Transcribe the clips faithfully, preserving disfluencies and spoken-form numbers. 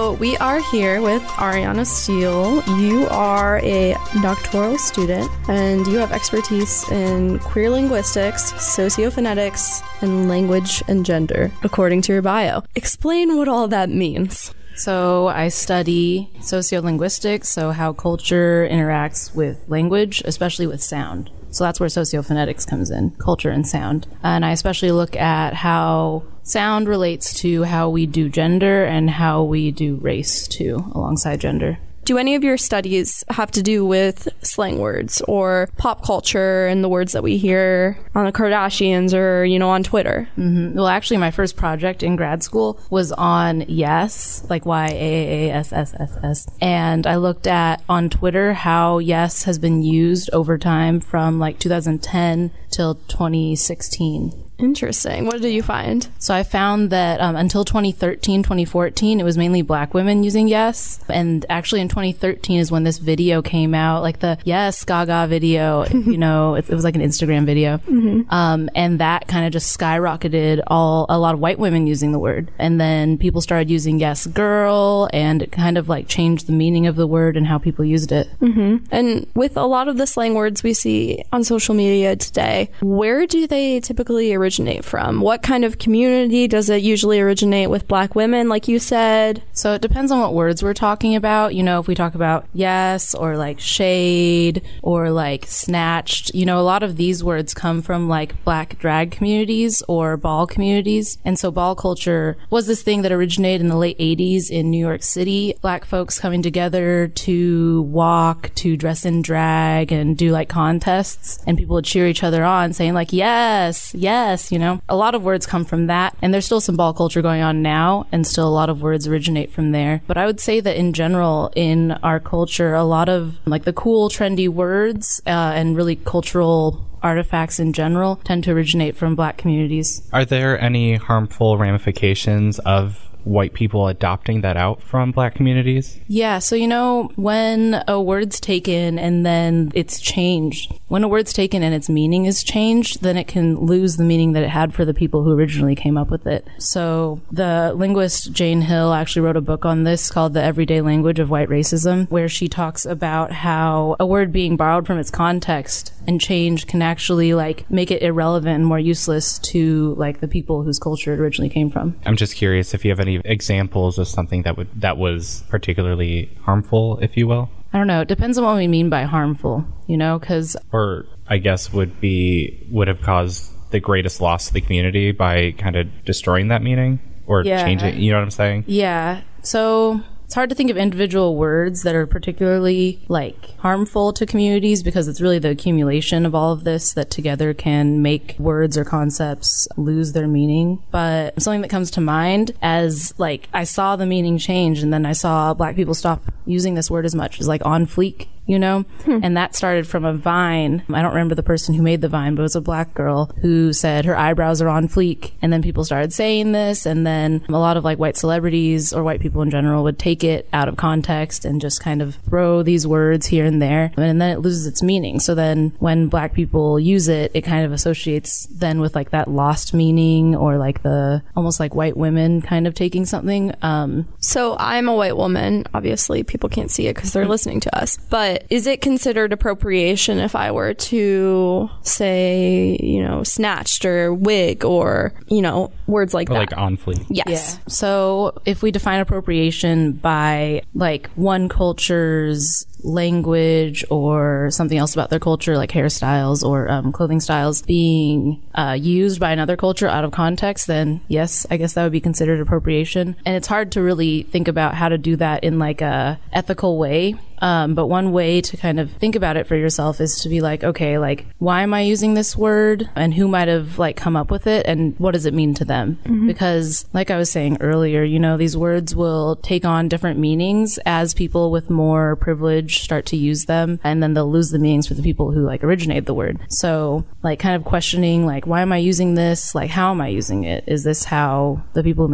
So we are here with Ariana Steele. You are a doctoral student and you have expertise in queer linguistics, sociophonetics, and language and gender, according to your bio. Explain what all that means. So I study sociolinguistics, so how culture interacts with language, especially with sound. So that's where sociophonetics comes in, culture and sound. And I especially look at how sound relates to how we do gender and how we do race too, alongside gender. Do any of your studies have to do with slang words or pop culture and the words that we hear on the Kardashians or, you know, on Twitter? Mm-hmm. Well, actually, my first project in grad school was on yes, like Y A A S S S S. And I looked at on Twitter how yes has been used over time from like two thousand ten till twenty sixteen. Interesting. What did you find? So I found that um, until twenty thirteen, twenty fourteen, it was mainly black women using yes. And actually in twenty thirteen is when this video came out, like the Yes Gaga video, you know, it, it was like an Instagram video. Mm-hmm. Um, and that kind of just skyrocketed all a lot of white women using the word. And then people started using yes girl, and it kind of like changed the meaning of the word and how people used it. Mm-hmm. And with a lot of the slang words we see on social media today, where do they typically originate from? What kind of community does it usually originate with black women, like you said? So it depends on what words we're talking about. You know, if we talk about yes or like shade or like snatched, you know, a lot of these words come from like black drag communities or ball communities. And so ball culture was this thing that originated in the late eighties in New York City. Black folks coming together to walk, to dress in drag and do like contests, and people would cheer each other on saying like, yes, yes. You know, a lot of words come from that, and there's still some ball culture going on now, and still a lot of words originate from there. But I would say that in general, in our culture, a lot of like the cool, trendy words uh, and really cultural artifacts in general tend to originate from black communities. Are there any harmful ramifications of white people adopting that out from black communities? Yeah, so you know, when a word's taken and then it's changed, when a word's taken and its meaning is changed, then it can lose the meaning that it had for the people who originally came up with it. So the linguist Jane Hill actually wrote a book on this called The Everyday Language of White Racism, where she talks about how a word being borrowed from its context and changed can actually like make it irrelevant and more useless to like the people whose culture it originally came from. I'm just curious if you have any examples of something that would that was particularly harmful, if you will. I don't know. It depends on what we mean by harmful, you know, because... Or I guess would be, would have caused the greatest loss to the community by kind of destroying that meaning or yeah. changing, you know what I'm saying? Yeah. So... It's hard to think of individual words that are particularly like harmful to communities because it's really the accumulation of all of this that together can make words or concepts lose their meaning. But something that comes to mind as like I saw the meaning change and then I saw black people stop using this word as much is like on fleek. You know, hmm. and that started from a Vine. I don't remember the person who made the Vine, but it was a black girl who said her eyebrows are on fleek. And then people started saying this. And then a lot of like white celebrities or white people in general would take it out of context and just kind of throw these words here and there. And then it loses its meaning. So then when black people use it, it kind of associates then with like that lost meaning or like the almost like white women kind of taking something. Um, so I'm a white woman. Obviously, people can't see it because they're listening to us. But is it considered appropriation if I were to say, you know, snatched or wig or, you know, words like or that? Like on fleek. Yes. Yeah. So if we define appropriation by like one culture's language or something else about their culture, like hairstyles or um, clothing styles being uh, used by another culture out of context, then yes, I guess that would be considered appropriation. And it's hard to really think about how to do that in like a ethical way. Um, but one way to kind of think about it for yourself is to be like, okay, like, why am I using this word and who might have like come up with it and what does it mean to them? Mm-hmm. Because like I was saying earlier, you know, these words will take on different meanings as people with more privilege start to use them, and then they'll lose the meanings for the people who like originate the word. So like kind of questioning like, why am I using this? Like, how am I using it? Is this how the people who made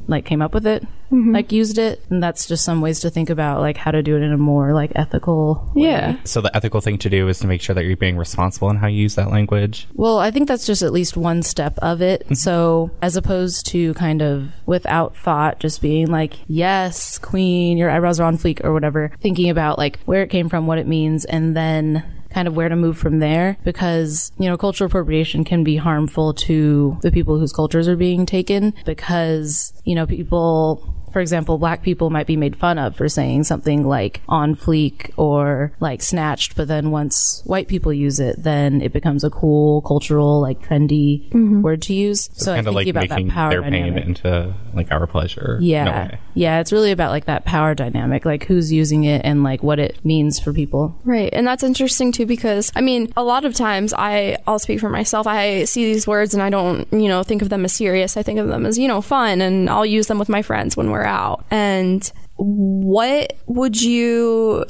like came up with it, mm-hmm. like used it. And that's just some ways to think about like how to do it in a more like ethical way. Yeah. So the ethical thing to do is to make sure that you're being responsible in how you use that language. Well, I think that's just at least one step of it. Mm-hmm. So as opposed to kind of without thought, just being like, yes, queen, your eyebrows are on fleek or whatever, thinking about like where it came from, what it means, and then kind of where to move from there, because, you know, cultural appropriation can be harmful to the people whose cultures are being taken because, you know, people, for example, black people might be made fun of for saying something like on fleek or like snatched, but then once white people use it, then it becomes a cool, cultural, like trendy mm-hmm. word to use. So, so kind of like about making that power their dynamic. pain into like our pleasure. Yeah. In a way. Yeah. It's really about like that power dynamic, like who's using it and like what it means for people. Right. And that's interesting too, because I mean, a lot of times I, I'll speak for myself. I see these words and I don't, you know, think of them as serious. I think of them as, you know, fun, and I'll use them with my friends when we're out. And what would you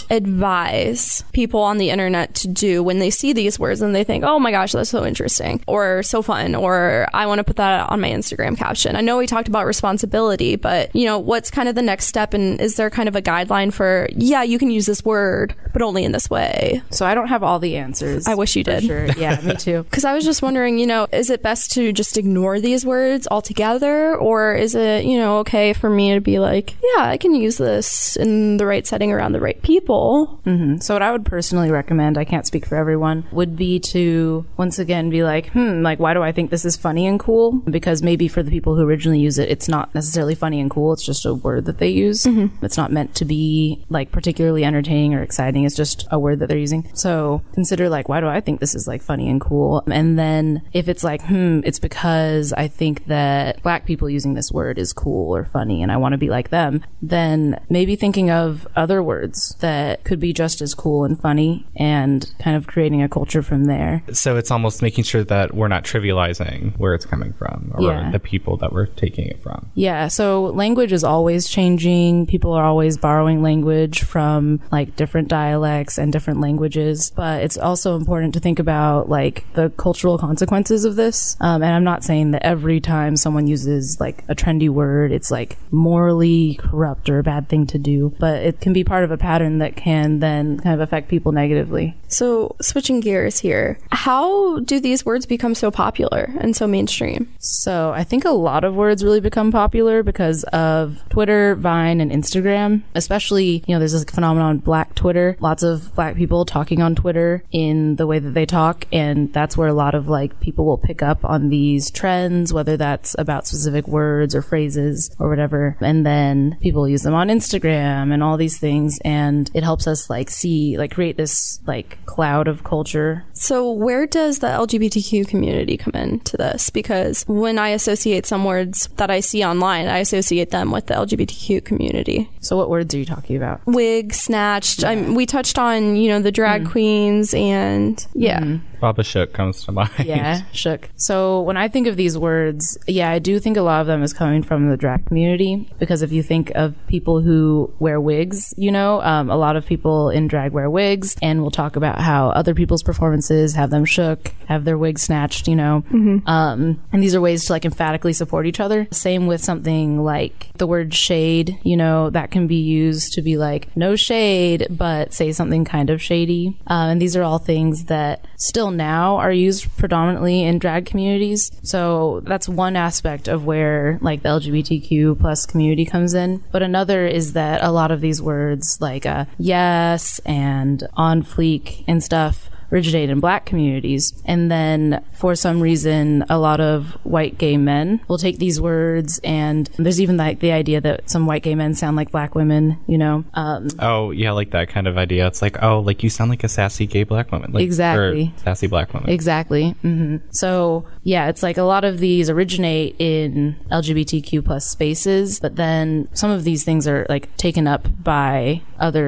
advise people on the internet to do when they see these words and they think, oh my gosh, that's so interesting or so fun, or I want to put that on my Instagram caption? I know we talked about responsibility, but you know, what's kind of the next step, and is there kind of a guideline for, yeah, you can use this word, but only in this way? So I don't have all the answers. I wish you did. Sure. Yeah, me too. Because I was just wondering, you know, is it best to just ignore these words altogether, or is it, you know, okay for me to be like, yeah, I can use this in the right setting around the right people? Mm-hmm. So what I would personally recommend, I can't speak for everyone, would be to once again be like, hmm, like, why do I think this is funny and cool? Because maybe for the people who originally use it, it's not necessarily funny and cool. It's just a word that they use. Mm-hmm. It's not meant to be like particularly entertaining or exciting. It's just a word that they're using. So consider like, why do I think this is like funny and cool? And then if it's like, hmm, it's because I think that black people using this word is cool or funny and I want to be like them, then maybe thinking of other words that could be just as cool and funny and kind of creating a culture from there. So it's almost making sure that we're not trivializing where it's coming from or Yeah. the people that we're taking it from. Yeah, so language is always changing. People are always borrowing language from like different dialects and different languages, but it's also important to think about like the cultural consequences of this. Um, and I'm not saying that every time someone uses like a trendy word, it's like morally corrupt or a bad thing to do, but it can be part of a pattern that can then kind of affect people negatively. So switching gears here, how do these words become so popular and so mainstream? So I think a lot of words really become popular because of Twitter, Vine, and Instagram. Especially, you know, there's this phenomenon, Black Twitter. Lots of black people talking on Twitter in the way that they talk, and that's where a lot of like people will pick up on these trends, whether that's about specific words or phrases or whatever, and then people use them on Instagram and all these things, and it helps us like see, like create this like cloud of culture. So where does the L G B T Q community come into this? Because when I associate some words that I see online, I associate them with the L G B T Q community. So what words are you talking about? Wig, snatched. Yeah. I'm, we touched on, you know, the drag mm. queens and yeah. Mm. Baba Shook comes to mind. Yeah, shook. So when I think of these words, yeah, I do think a lot of them is coming from the drag community, because if you think of people who wear wigs, you know, um, a lot of people in drag wear wigs, and we'll talk about how other people's performances have them shook, have their wigs snatched, you know, mm-hmm. um, and these are ways to like emphatically support each other. Same with something like the word shade, you know, that can be used to be like no shade, but say something kind of shady. Uh, and these are all things that still now are used predominantly in drag communities. So that's one aspect of where like the L G B T Q plus community comes in. But another is that a lot of these words like uh, yes and on fleek and stuff originate in black communities, and then for some reason a lot of white gay men will take these words, and there's even like the idea that some white gay men sound like black women, you know. Um, oh yeah, like that kind of idea. It's like, oh, like you sound like a sassy gay black woman. Like, exactly. Or sassy black woman. Exactly. Mm-hmm. So yeah, it's like a lot of these originate in L G B T Q plus spaces, but then some of these things are like taken up by other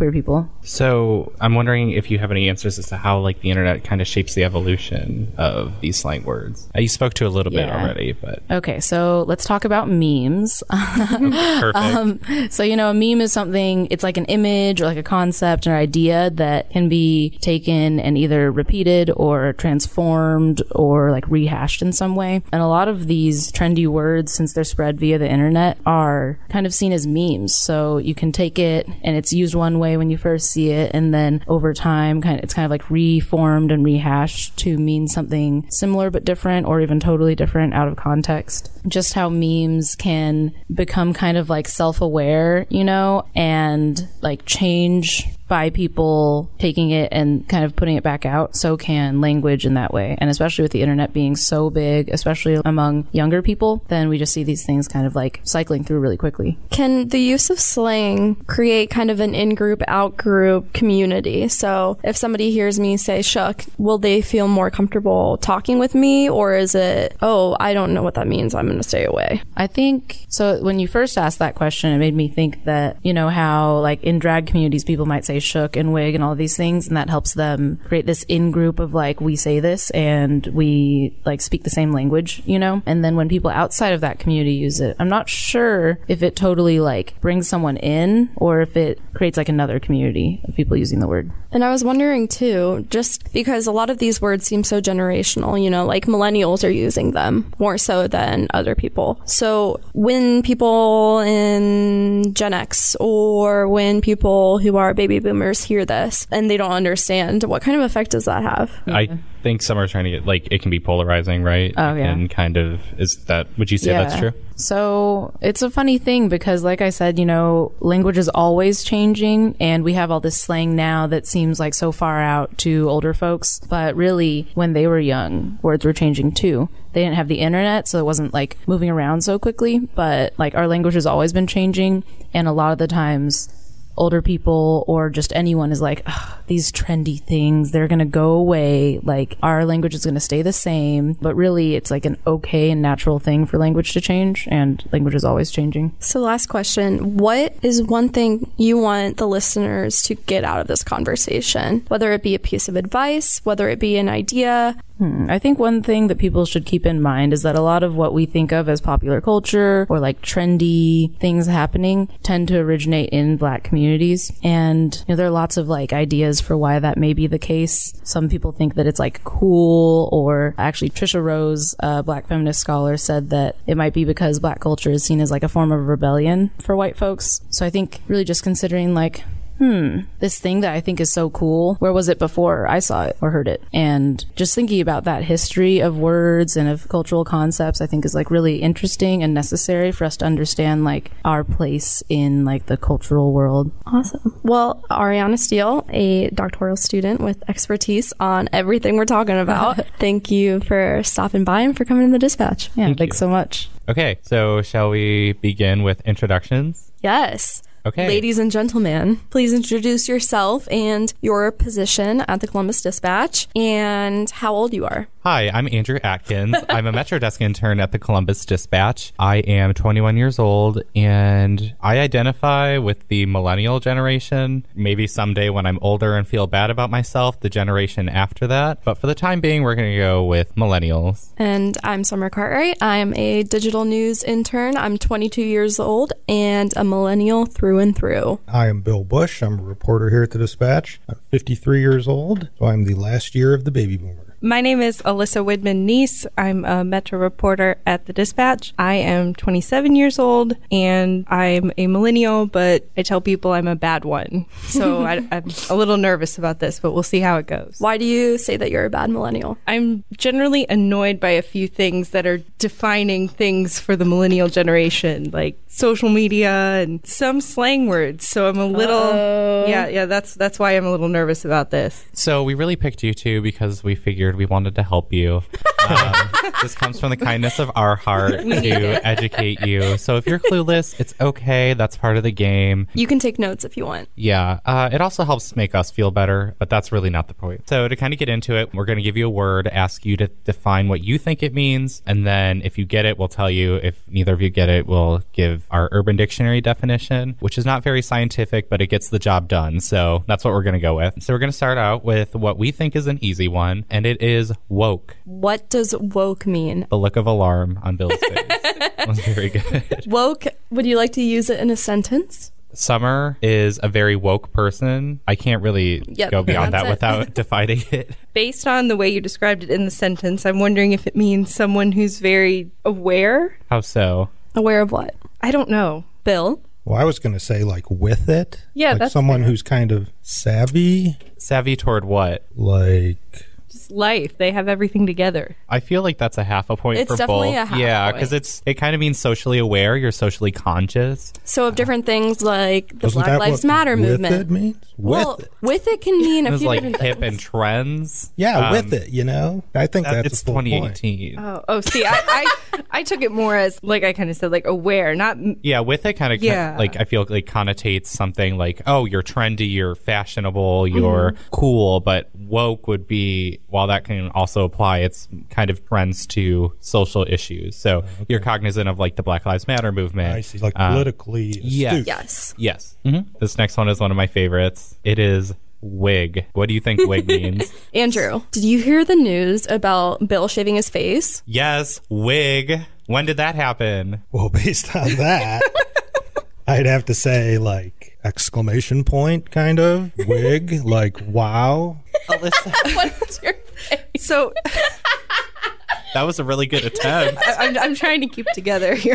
queer people. So I'm wondering if you have any answers as to how like the internet kind of shapes the evolution of these slang words. Uh, You spoke to a little bit Yeah. already, but Okay, so let's talk about memes. perfect. Um, so, you know, a meme is something, it's like an image or like a concept or idea that can be taken and either repeated or transformed or like rehashed in some way. And a lot of these trendy words, since they're spread via the internet, are kind of seen as memes. So you can take it and it's used one way when you first see it, and then over time, kind of, it's kind of like reformed and rehashed to mean something similar but different, or even totally different out of context. Just how memes can become kind of like self-aware, you know, and like change by people taking it and kind of putting it back out. So can language in that way. And especially with the internet being so big, especially among younger people, then we just see these things kind of like cycling through really quickly. Can the use of slang create kind of an in-group, out-group community? So if somebody hears me say shuck, will they feel more comfortable talking with me? Or is it, oh, I don't know what that means, I'm going to stay away? I think, so when you first asked that question, it made me think that, you know, how like in drag communities, people might say shook and wig and all these things, and that helps them create this in-group of like, we say this and we like speak the same language, you know? And then when people outside of that community use it, I'm not sure if it totally like brings someone in or if it creates like another community of people using the word. And I was wondering too, just because a lot of these words seem so generational, you know, like millennials are using them more so than other people. So when people in Gen X or when people who are baby boomers hear this and they don't understand, what kind of effect does that have? I think some are trying to get like it can be polarizing, right? Oh, yeah. And kind of is that would you say Yeah. that's true? So it's a funny thing because, like I said, you know, language is always changing, and we have all this slang now that seems like so far out to older folks. But really, when they were young, words were changing too. They didn't have the internet, so it wasn't like moving around so quickly. But like our language has always been changing, and a lot of the times, older people or just anyone is like, these trendy things, they're going to go away. Like our language is going to stay the same. But really, it's like an okay and natural thing for language to change, and language is always changing. So last question, what is one thing you want the listeners to get out of this conversation? Whether it be a piece of advice, whether it be an idea. Hmm. I think one thing that people should keep in mind is that a lot of what we think of as popular culture or like trendy things happening tend to originate in Black communities. And you know, there are lots of like ideas for why that may be the case. Some people think that it's like cool, or actually Trisha Rose, a Black feminist scholar, said that it might be because Black culture is seen as like a form of rebellion for white folks. So I think really just considering like, hmm, this thing that I think is so cool, where was it before I saw it or heard it? And just thinking about that history of words and of cultural concepts, I think is like really interesting and necessary for us to understand like our place in like the cultural world. Awesome. Well, Ariana Steele, a doctoral student with expertise on everything we're talking about, thank you for stopping by and for coming to the Dispatch. Yeah, Thank thanks you. so much. Okay, so shall we begin with introductions? Yes. Okay. Ladies and gentlemen, please introduce yourself and your position at the Columbus Dispatch and how old you are. Hi, I'm Andrew Atkins. I'm a Metro Desk intern at the Columbus Dispatch. I am twenty-one years old, and I identify with the millennial generation. Maybe someday when I'm older and feel bad about myself, the generation after that. But for the time being, we're going to go with millennials. And I'm Summer Cartwright. I'm a digital news intern. I'm twenty-two years old and a millennial through and through. I am Bill Bush. I'm a reporter here at the Dispatch. I'm fifty-three years old, so I'm the last year of the baby boomer. My name is Alyssa Widman-Neese. I'm a Metro reporter at the Dispatch. I am twenty-seven years old, and I'm a millennial, but I tell people I'm a bad one. So I, I'm a little nervous about this, but we'll see how it goes. Why do you say that you're a bad millennial? I'm generally annoyed by a few things that are defining things for the millennial generation, like social media and some slang words. So I'm a little, Uh-oh. yeah, yeah, that's that's why I'm a little nervous about this. So we really picked you two because we figured we wanted to help you. Um, This comes from the kindness of our heart to educate you. So if you're clueless, it's okay. That's part of the game. You can take notes if you want. Yeah. Uh, it also helps make us feel better, but that's really not the point. So to kind of get into it, we're going to give you a word, ask you to define what you think it means. And then if you get it, we'll tell you. If neither of you get it, we'll give our Urban Dictionary definition, which is not very scientific, but it gets the job done. So that's what we're going to go with. So we're going to start out with what we think is an easy one, and it is woke. What does woke mean? The look of alarm on Bill's face. That was very good. Woke, would you like to use it in a sentence? Summer is a very woke person. I can't really Yep, go beyond that's that it. without defining it. Based on the way you described it in the sentence, I'm wondering if it means someone who's very aware. How so? Aware of what? I don't know. Bill? Well, I was going to say like with it. Yeah, like that's someone fair. who's kind of savvy, Savvy toward what? like Just life. They have everything together. I feel like that's a half a point It's for definitely both. a half yeah, point. because it's it kind of means socially aware. You're socially conscious. So of different things like the wasn't Black that Lives what Matter with movement. it means? Well, with it. with it can mean It a was few like different hip things. and trends. Yeah, Um, with it, you know? I think uh, that's it's a full twenty point. eighteen. Oh, oh see, I, I, I took it more as, like I kind of said, like aware, not... Yeah, with it kind of Yeah. like I feel like connotates something like, oh, you're trendy, you're fashionable, you're cool, but woke would be, while that can also apply, it's kind of trends to social issues. So you're cognizant of like the Black Lives Matter movement. I see, like Uh, politically yeah. astute. Yes. Yes. hmm This next one is one of my favorites. It is wig. What do you think wig means? Andrew, did you hear the news about Bill shaving his face? Yes, wig. When did that happen? Well, based on that, I'd have to say like exclamation point kind of wig, like wow. Alyssa, What's your face? So that was a really good attempt. I- I'm, I'm trying to keep together here.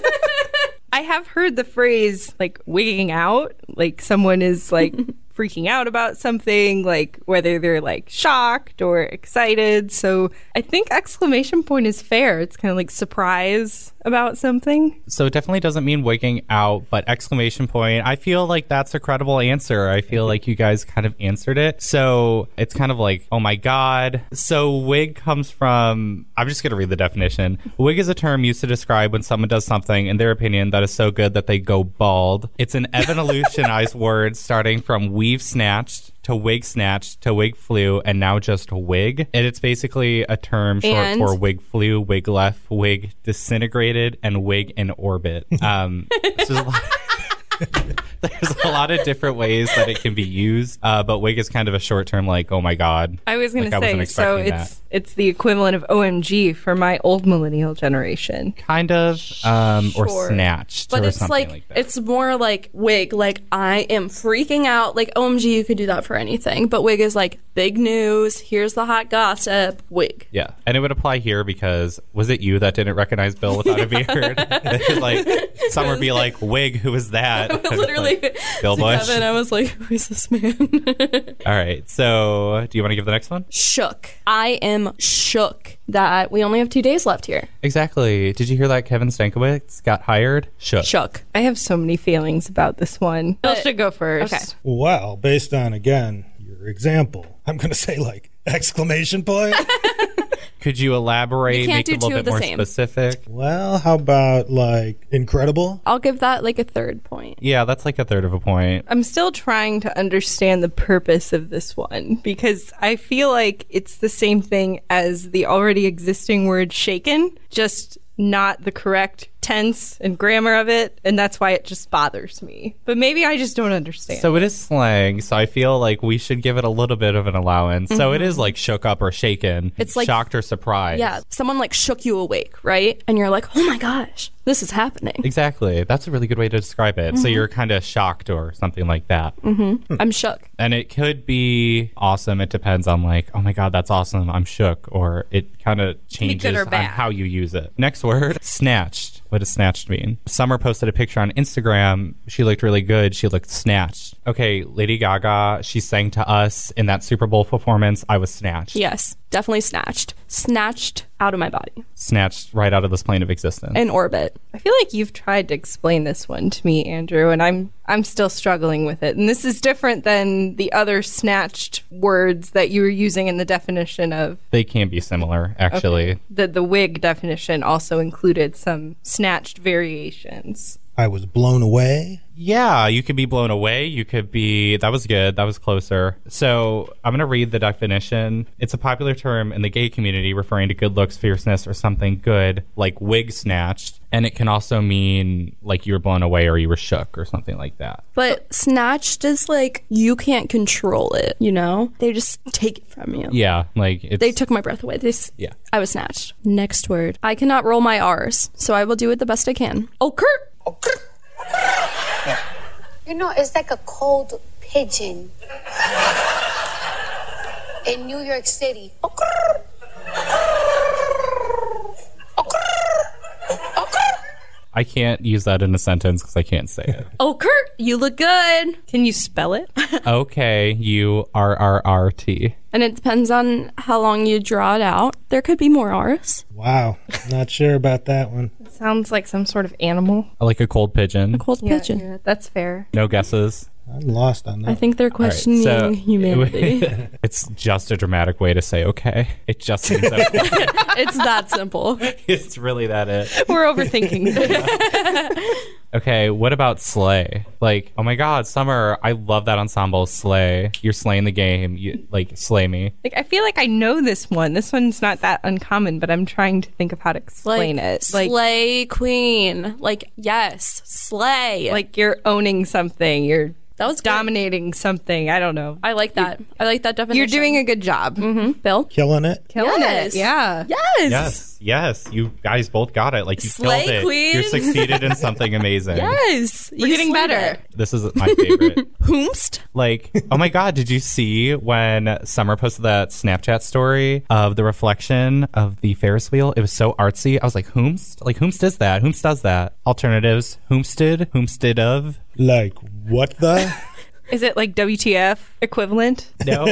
I have heard the phrase like wigging out, like someone is like freaking out about something, like whether they're like shocked or excited. So I think exclamation point is fair. It's kind of like surprise about something. So it definitely doesn't mean wigging out, but exclamation point. I feel like that's a credible answer. I feel like you guys kind of answered it. So it's kind of like, oh my God. So wig comes from, I'm just going to read the definition. Wig is a term used to describe when someone does something, in their opinion, that is so good that they go bald. It's an evolutionized word starting from weave snatched to wig snatched to wig flu and now just wig. And it's basically a term short And? for wig flu, wig left, wig disintegrated, and wig in orbit. Um, so there's, a lot, there's a lot of different ways that it can be used, uh, but wig is kind of a short term, like, oh my God. I was going Like, I to wasn't say, so expecting it's it's the equivalent of O M G for my old millennial generation. Kind of, um, or Sure. snatched, But or it's something like, like, that. it's more like wig. Like I am freaking out. Like O M G, you could do that for anything. But wig is like big news. Here's the hot gossip. Wig. Yeah, and it would apply here because was it you that didn't recognize Bill without a beard? Like, some would be like, "Wig, who is that?" Literally, Like, Bill to Bush. Kevin, I was like, "Who is this man?" All right, so do you want to give the next one? Shook. I am shook that we only have two days left here. Exactly. Did you hear that Kevin Stankiewicz got hired? Shook. Shook. I have so many feelings about this one. Bill But- should go first. Okay. Well, based on again your example, I'm going to say like exclamation point. Could you elaborate, You can't make do it a little two bit of the more same. specific? Well, how about like incredible? I'll give that like a third point. Yeah, that's like a third of a point. I'm still trying to understand the purpose of this one because I feel like it's the same thing as the already existing word shaken, just not the correct tense and grammar of it, and that's why it just bothers me. But maybe I just don't understand. So it is slang, so I feel like we should give it a little bit of an allowance. So it is like shook up or shaken. It's like- shocked or surprised. Yeah, someone like shook you awake, right? And you're like, oh my gosh, this is happening. Exactly. That's a really good way to describe it. So you're kind of shocked or something like that. I'm shook. And it could be awesome. It depends on like, oh my God, that's awesome. I'm shook. Or it kind of changes or on bad. how you use it. Next word, snatched. What does snatched mean? Summer posted a picture on Instagram. She looked really good. She looked snatched. Okay, Lady Gaga, she sang to us in that Super Bowl performance. I was snatched. Yes, definitely snatched. Snatched out of my body. Snatched right out of this plane of existence. In orbit. I feel like you've tried to explain this one to me, Andrew, and I'm I'm still struggling with it. And this is different than the other snatched words that you were using in the definition of They can be similar, actually. Okay. The the wig definition also included some snatched variations. I was blown away. Yeah, you could be blown away. You could be, that was good. That was closer. So I'm going to read the definition. It's a popular term in the gay community referring to good looks, fierceness, or something good, like wig snatched. And it can also mean like you were blown away or you were shook or something like that. But snatched is like you can't control it, you know? They just take it from you. Yeah, like it's... They took my breath away. They s- Yeah. I was snatched. Next word. I cannot roll my R's, so I will do it the best I can. Oh, Kurt! You know, it's like a cold pigeon in New York City. I can't use that in a sentence because I can't say it. Oh, Kurt, you look good. Can you spell it? Okay, you R R R T. And it depends on how long you draw it out. There could be more R's. Wow. Not sure about that one. It sounds like some sort of animal. Like a cold pigeon. Cold Yeah, pigeon. yeah, that's fair. No guesses. I'm lost on that. I think they're All right, questioning so- humanity. It's just a dramatic way to say okay. It just seems okay. It's that simple. It's really that it. We're overthinking this. Okay, what about Slay? Like, oh my god, Summer, I love that ensemble, Slay. You're slaying the game. You like slay me. Like, I feel like I know this one. This one's not that uncommon, but I'm trying to think of how to explain like, it. Like, slay queen. Like, yes, slay. like you're owning something. You're that was good. dominating something. I don't know. I like that. I like that definition. You're doing a good job. Mm-hmm. Bill? Killing it. Killing Yes. it. Yeah. Yes. Yes, yes. You guys both got it. Like, you Slay killed it. queen. You succeeded in something amazing. Yes. We're getting better. This is my favorite. Whomst? Like, oh my god, did you see when Summer posted that Snapchat story of the reflection of the Ferris wheel? It was so artsy. I was like, whomst? Like, whomst is that? Whomst does that? Alternatives. Whomsted? Whomsted of? Like, what the? Is it like W T F equivalent? No.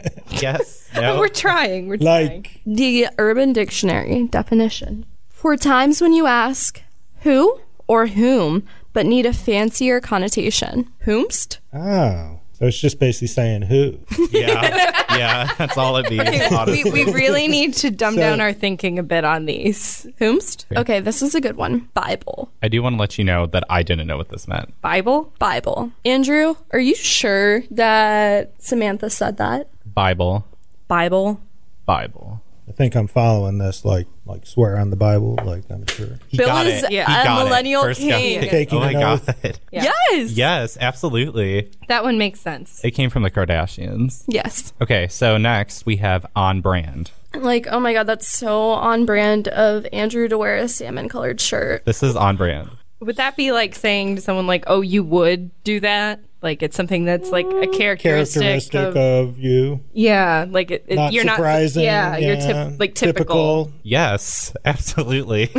Yes. No. We're trying. We're trying. Like, The Urban Dictionary definition. For times when you ask who or whom, but need a fancier connotation. Whomst? oh. So it's just basically saying who. Yeah. Yeah. That's all it means, we, honestly. we really need to dumb So- down our thinking a bit on these. Whomst? Okay, this is a good one. Bible. I do want to let you know that I didn't know what this meant. Bible? Bible. Andrew, are you sure that Samantha said that? Bible. Bible. Bible. I think I'm following this like like swear on the Bible. Like, I'm sure. He Bill got is it. yeah, He a got it. millennial First guy. king. Taking Oh my an oath. god. Yeah. Yes. Yes, absolutely. That one makes sense. It came from the Kardashians. Yes. Okay, so next we have On Brand. Like, oh my god, that's so on brand of Andrew to wear a salmon colored shirt. This is On Brand. Would that be like saying to someone like, "Oh, you would do that"? Like it's something that's like a characteristic, Characteristic of, of you. yeah, like it, it- Not you're surprising. not, yeah, you're tip, like typical. Yes, absolutely.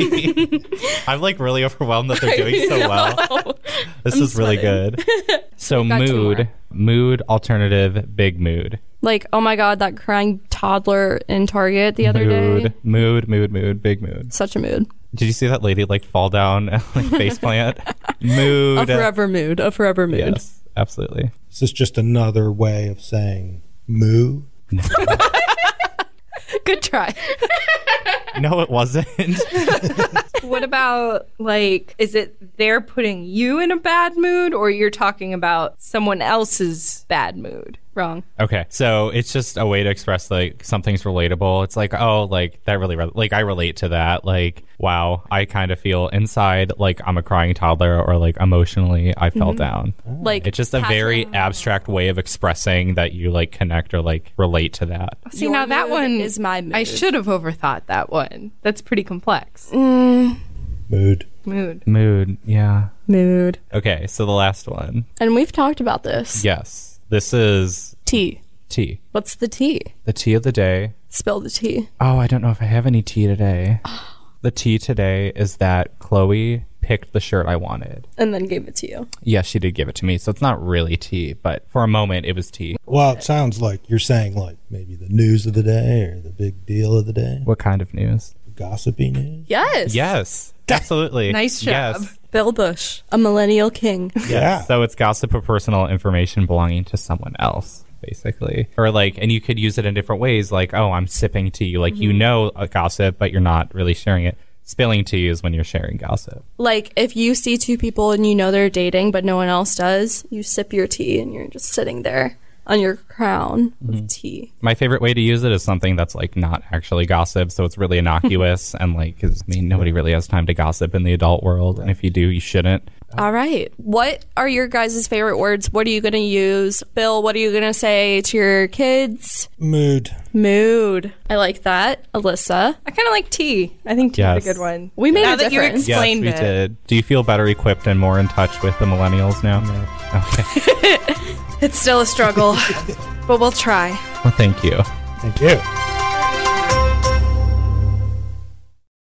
I'm like really overwhelmed that they're doing so well. This I'm is really sweating. good. So got two mood, more. mood alternative, big mood. Like, oh my god, that crying toddler in Target the other mood, day. mood, mood, mood, big mood. Such a mood. Did you see that lady like fall down and like face plant? Mood. A forever mood. A forever mood. Yes, absolutely. This is just another way of saying moo. Good try. No, it wasn't. What about like, is it they're putting you in a bad mood, or you're talking about someone else's bad mood? Wrong. Okay, so it's just a way to express like something's relatable. It's like, oh, like that really, re- like I relate to that. Like, wow, I kind of feel inside like I'm a crying toddler, or like emotionally I fell down. Like, It's just a very passion. abstract way of expressing that you like connect or like relate to that. See, Your now that mood one is my mood. I should have overthought that one. That's pretty complex. Mm. Mood. Mood. Mood, yeah. Mood. Okay, so the last one. And we've talked about this. Yes, this is Tea. tea. What's the tea? The tea of the day. Spill the tea. Oh, I don't know if I have any tea today. The tea today is that Chloe picked the shirt I wanted. And then gave it to you. Yes, she did give it to me, so it's not really tea, but for a moment it was tea. Well, it sounds like you're saying like maybe the news of the day or the big deal of the day. What kind of news? gossipy news? Yes. Yes, absolutely. Nice job. Yes. Bill Bush, a millennial king. Yeah. So it's gossip or personal information belonging to someone else, basically. Or like, and you could use it in different ways, like, oh, I'm sipping tea. Like, mm-hmm. you know a gossip, but you're not really sharing it. Spilling tea is when you're sharing gossip. Like, if you see two people and you know they're dating, but no one else does, you sip your tea and you're just sitting there on your crown mm-hmm. with tea. My favorite way to use it is something that's like not actually gossip, so it's really innocuous and like, 'cause, I mean, nobody really has time to gossip in the adult world, and if you do, you shouldn't. All right. What are your guys' favorite words? What are you going to use? Bill, what are you going to say to your kids? Mood. Mood. I like that. Alyssa? I kind of like tea. I think tea's Yes. a good one. We made now a that you difference. explained Yes, we it. did. Do you feel better equipped and more in touch with the millennials now? Okay. It's still a struggle, but we'll try. Well, thank you. Thank you.